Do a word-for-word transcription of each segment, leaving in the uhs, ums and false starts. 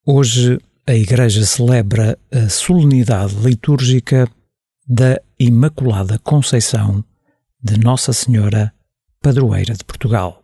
Hoje a Igreja celebra a solenidade litúrgica da Imaculada Conceição de Nossa Senhora, Padroeira de Portugal.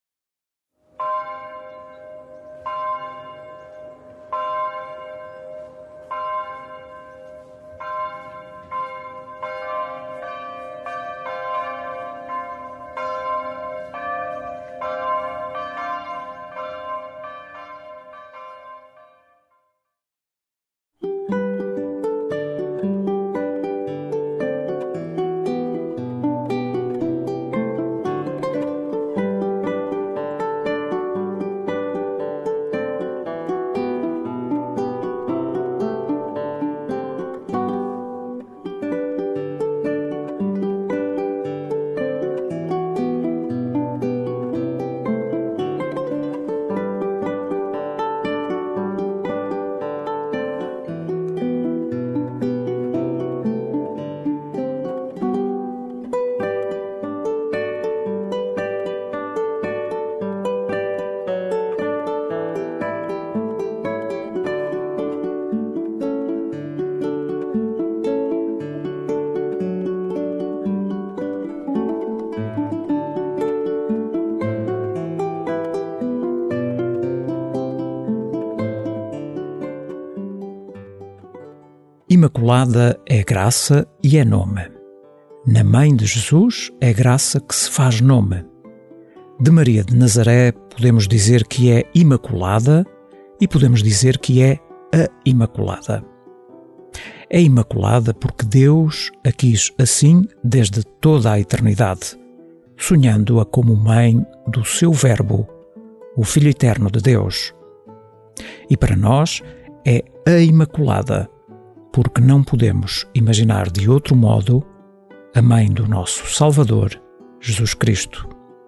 Imaculada é graça e é nome. Na Mãe de Jesus é graça que se faz nome. De Maria de Nazaré podemos dizer que é Imaculada e podemos dizer que é a Imaculada. É Imaculada porque Deus a quis assim desde toda a eternidade, sonhando-a como mãe do seu Verbo, o Filho Eterno de Deus. E para nós é a Imaculada, porque não podemos imaginar de outro modo a mãe do nosso Salvador, Jesus Cristo.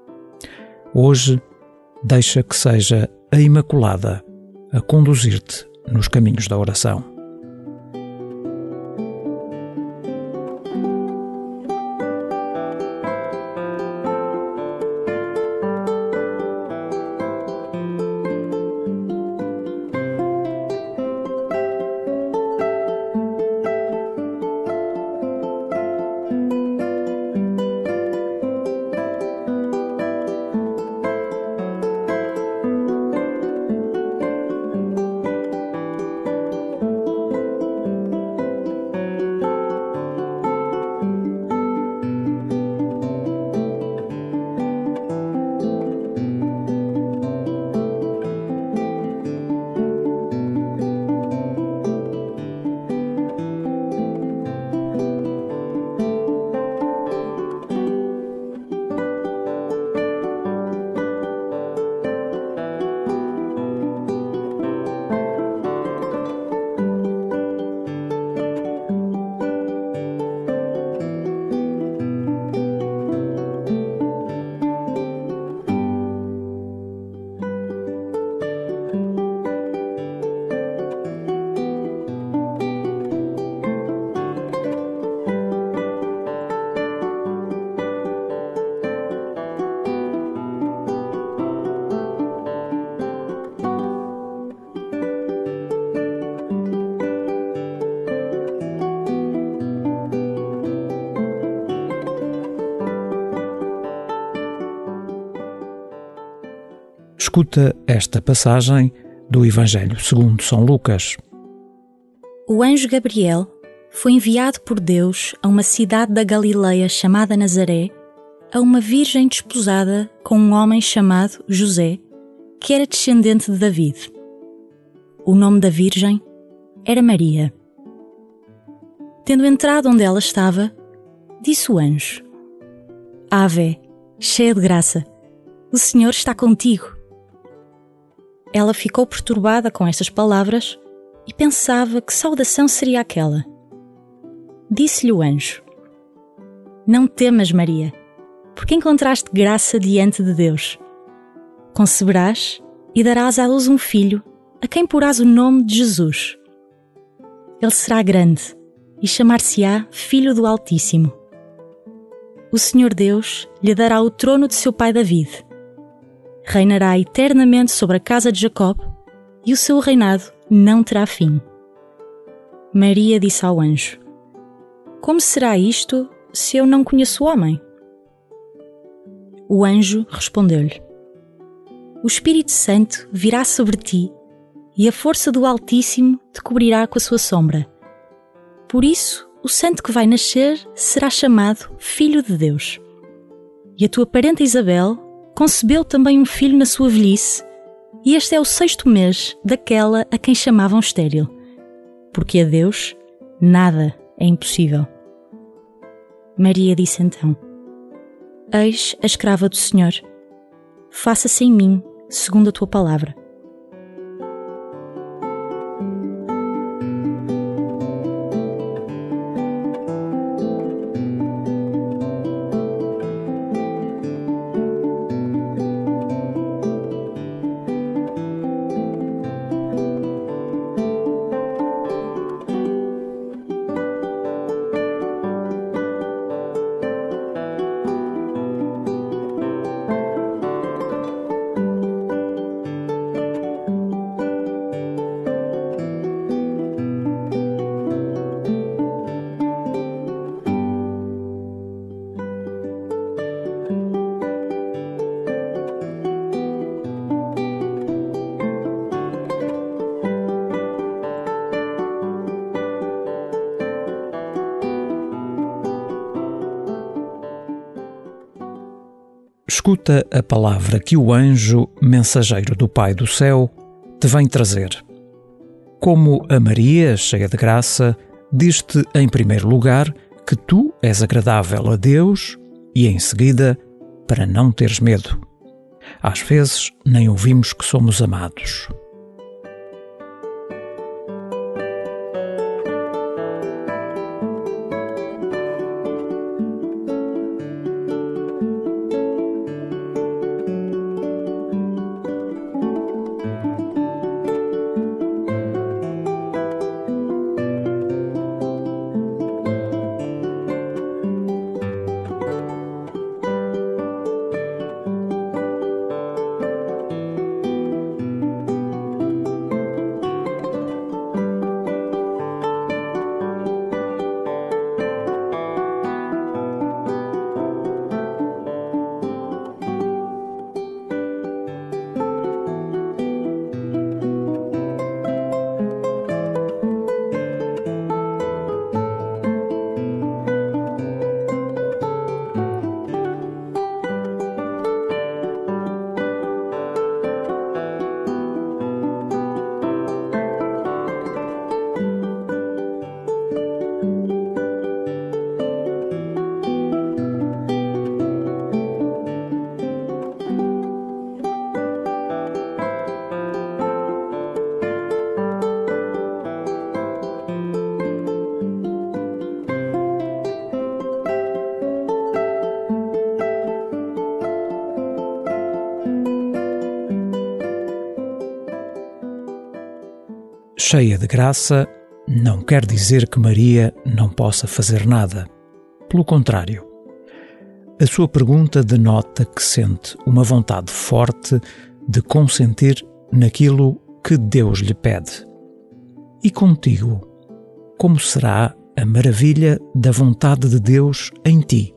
Hoje, deixa que seja a Imaculada a conduzir-te nos caminhos da oração. Escuta esta passagem do Evangelho segundo São Lucas. O anjo Gabriel foi enviado por Deus a uma cidade da Galileia chamada Nazaré, a uma virgem desposada com um homem chamado José, que era descendente de David. O nome da virgem era Maria. Tendo entrado onde ela estava, disse o anjo: Ave, cheia de graça, o Senhor está contigo. Ela ficou perturbada com estas palavras e pensava que saudação seria aquela. Disse-lhe o anjo: Não temas, Maria, porque encontraste graça diante de Deus. Conceberás e darás à luz um filho, a quem porás o nome de Jesus. Ele será grande e chamar-se-á Filho do Altíssimo. O Senhor Deus lhe dará o trono de seu pai David. Reinará eternamente sobre a casa de Jacob, e o seu reinado não terá fim. Maria disse ao anjo: Como será isto se eu não conheço o homem? O anjo respondeu-lhe: O Espírito Santo virá sobre ti e a força do Altíssimo te cobrirá com a sua sombra. Por isso, o santo que vai nascer será chamado Filho de Deus. E a tua parenta Isabel concebeu também um filho na sua velhice, e este é o sexto mês daquela a quem chamavam estéril, porque a Deus nada é impossível. Maria disse então: Eis a escrava do Senhor. Faça-se em mim segundo a tua palavra. Escuta a palavra que o anjo, mensageiro do Pai do céu, te vem trazer. Como a Maria, cheia de graça, diz-te em primeiro lugar que tu és agradável a Deus e, em seguida, para não teres medo. Às vezes, nem ouvimos que somos amados. Cheia de graça não quer dizer que Maria não possa fazer nada. Pelo contrário, a sua pergunta denota que sente uma vontade forte de consentir naquilo que Deus lhe pede. E contigo, como será a maravilha da vontade de Deus em ti?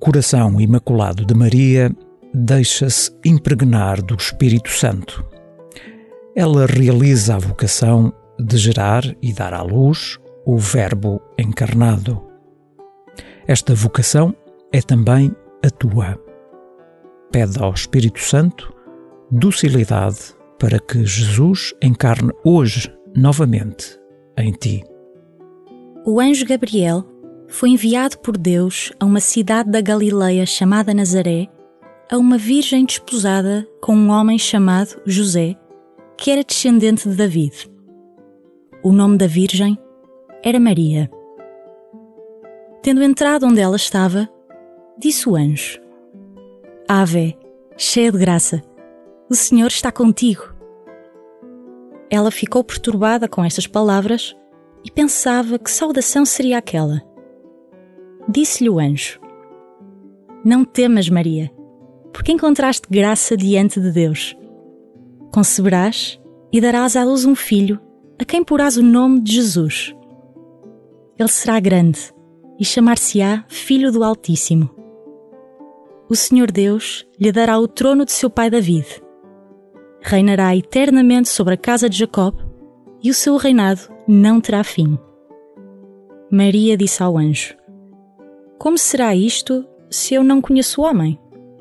coração imaculado de Maria deixa-se impregnar do Espírito Santo. Ela realiza a vocação de gerar e dar à luz o Verbo encarnado. Esta vocação é também a tua. Pede ao Espírito Santo docilidade para que Jesus encarne hoje, novamente, em ti. O anjo Gabriel foi enviado por Deus a uma cidade da Galileia chamada Nazaré, a uma virgem desposada com um homem chamado José, que era descendente de David. O nome da virgem era Maria. Tendo entrado onde ela estava, disse o anjo: Ave, cheia de graça, o Senhor está contigo. Ela ficou perturbada com estas palavras e pensava que saudação seria aquela. Disse-lhe o anjo: Não temas, Maria, porque encontraste graça diante de Deus. Conceberás e darás à luz um filho, a quem porás o nome de Jesus. Ele será grande e chamar-se-á Filho do Altíssimo. O Senhor Deus lhe dará o trono de seu pai David. Reinará eternamente sobre a casa de Jacob e o seu reinado não terá fim. Maria disse ao anjo: Como será isto se eu não conheço o homem?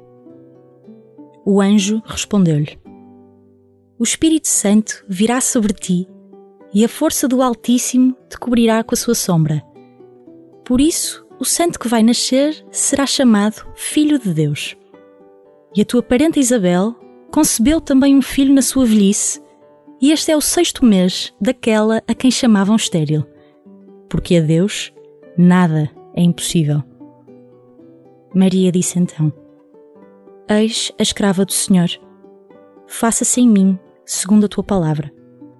O anjo respondeu-lhe: O Espírito Santo virá sobre ti e a força do Altíssimo te cobrirá com a sua sombra. Por isso, o santo que vai nascer será chamado Filho de Deus. E a tua parenta Isabel concebeu também um filho na sua velhice, e este é o sexto mês daquela a quem chamavam estéril, porque a Deus nada é impossível. Maria disse então: Eis a escrava do Senhor, faça-se em mim segundo a tua palavra.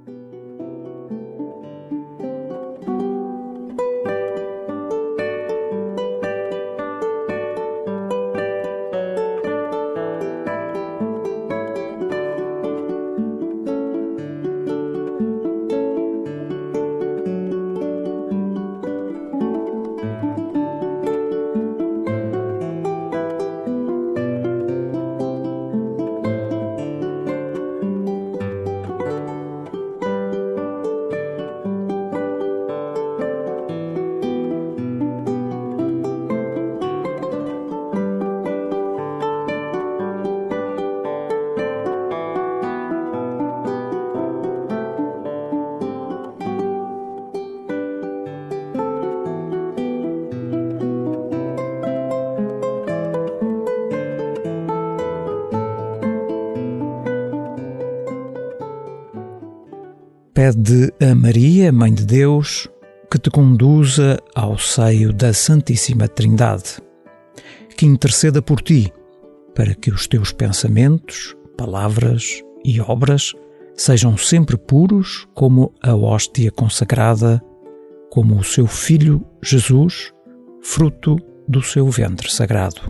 Pede a Maria, Mãe de Deus, que te conduza ao seio da Santíssima Trindade, que interceda por ti, para que os teus pensamentos, palavras e obras sejam sempre puros como a hóstia consagrada, como o seu Filho Jesus, fruto do seu ventre sagrado.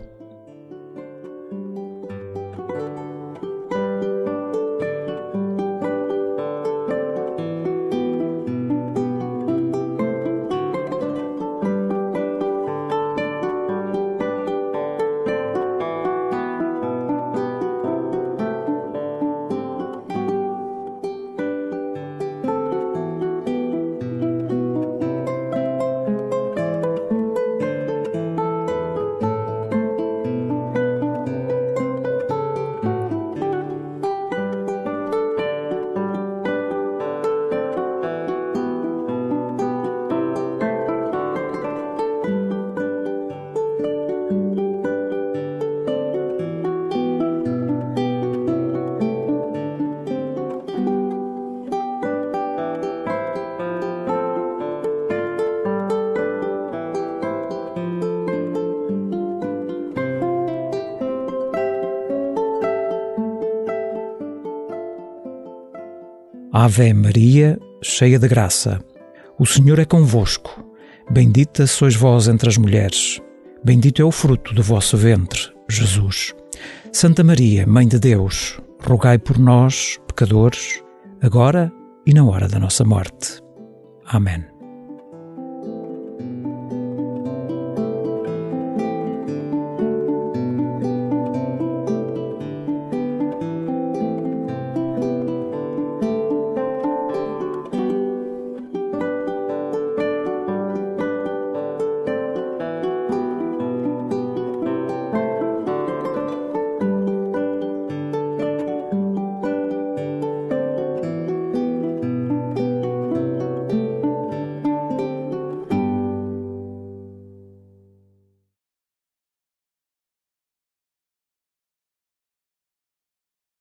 Ave Maria, cheia de graça, o Senhor é convosco. Bendita sois vós entre as mulheres, bendito é o fruto do vosso ventre, Jesus. Santa Maria, Mãe de Deus, rogai por nós, pecadores, agora e na hora da nossa morte. Amém.